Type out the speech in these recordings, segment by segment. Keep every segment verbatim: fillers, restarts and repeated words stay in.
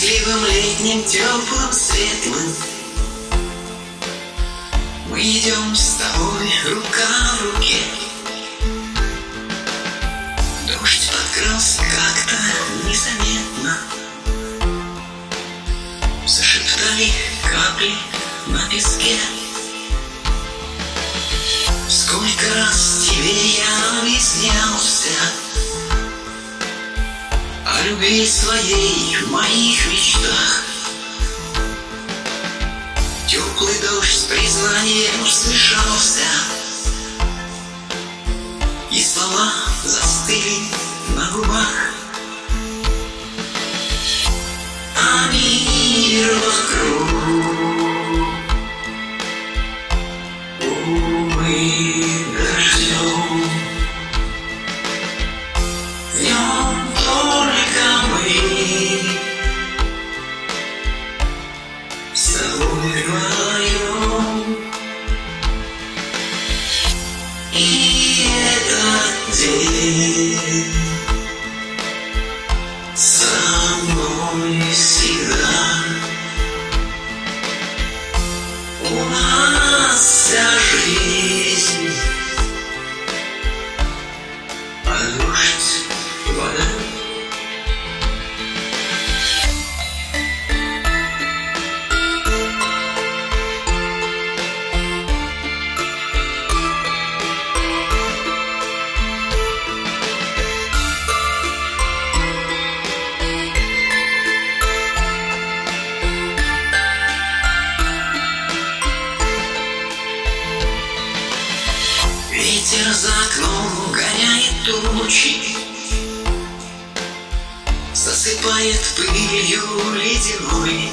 Счастливым летним, теплым, светлым мы идем с тобой рука в руке. Дождь подкрался как-то незаметно, зашептали капли на песке. Сколько раз тебе я объяснялся о любви своей в моих мечтах. Теплый дождь с признанием смешался, и слова застыли на губах. А мир вокруг умыт дождем. В нем только мы с тобой вдвоем. И этот день со мной всегда. У нас вся жизнь, а дождь — вода. Ветер за окном гоняет тучи, засыпает пылью ледяной.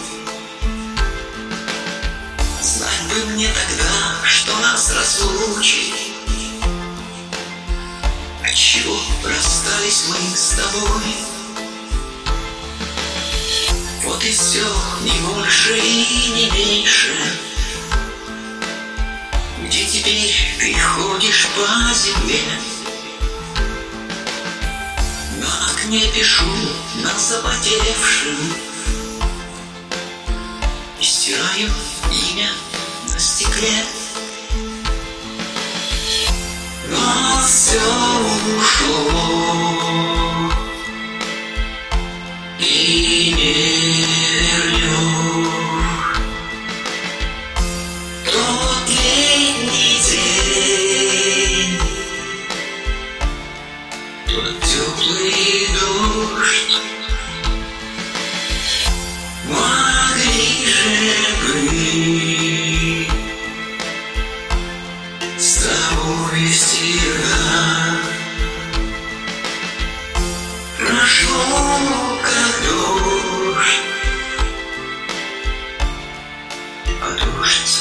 Знать бы мне тогда, что нас разлучит, отчего расстались мы с тобой. Вот и все, не больше и не меньше. Где теперь ты ходишь по земле? На окне пишу на запотевшем и стираю имя на стекле. Но все ушло и не вернешь. Тот летний день, тот теплый дождь, могли же быть с тобой всегда. Прошло как дождь, а дождь